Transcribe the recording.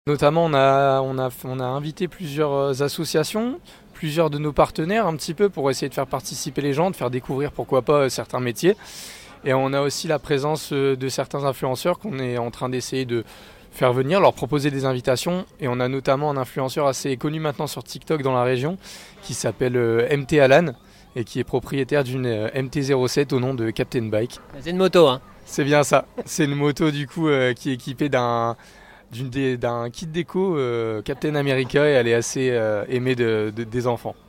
Notamment, on a invité plusieurs associations, plusieurs de nos partenaires un petit peu pour essayer de faire participer les gens, de faire découvrir pourquoi pas certains métiers. Et on a aussi la présence de certains influenceurs qu'on est en train d'essayer de faire venir, leur proposer des invitations. Et on a notamment un influenceur assez connu maintenant sur TikTok dans la région qui s'appelle MT Alan et qui est propriétaire d'une MT-07 au nom de Captain Bike. C'est une moto, hein. C'est bien ça. C'est une moto du coup qui est équipée d'un kit déco Captain America et elle est assez aimée des enfants.